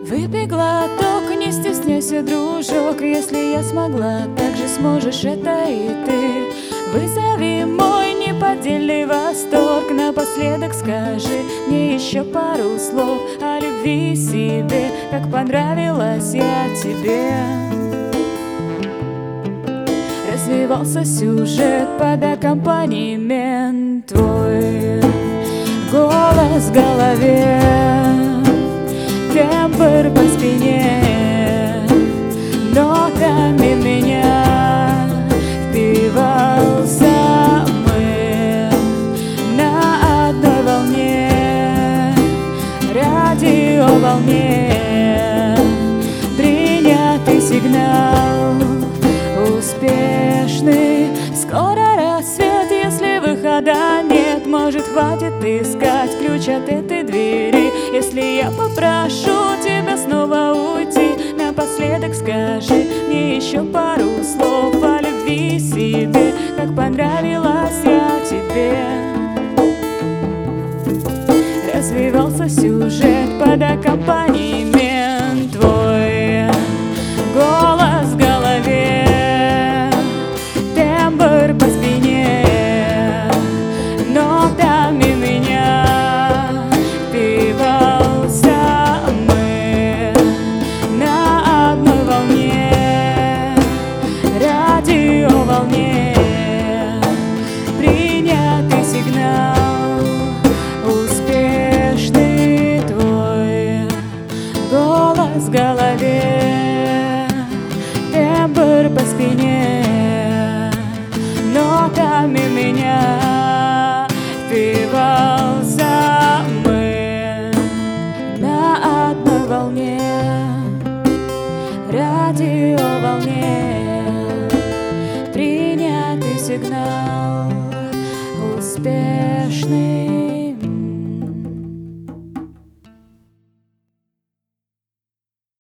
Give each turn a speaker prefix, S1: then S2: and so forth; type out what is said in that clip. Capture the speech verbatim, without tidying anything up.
S1: Выпей глоток, не стесняйся, дружок. Если я смогла, так же сможешь это и ты. Вызови мой неподдельный восторг. Напоследок скажи мне еще пару слов о любви себе, как понравилась я тебе. Развивался сюжет под аккомпанемент твой. Голос в голове, тембр по спине, нотами меня впивался. Мы на одной волне, радиоволне, принятый сигнал, успешный. Скоро рассвет, если выхода нет, может, хватит искать ключ от этой двери. Если я попрошу тебя снова уйти, напоследок скажи мне еще пару слов о любви себе, как понравилась я тебе. Развивался сюжет под аккомпанемент твой. Голос в голове, тембр по спине, нотами меня впивался. Мы на одной волне, радиоволне, принятый сигнал, успешный твой. Голос в голове, тембр по спине, нотами меня впивался. Мы на одной волне, радиоволне, принятый сигнал, успешный.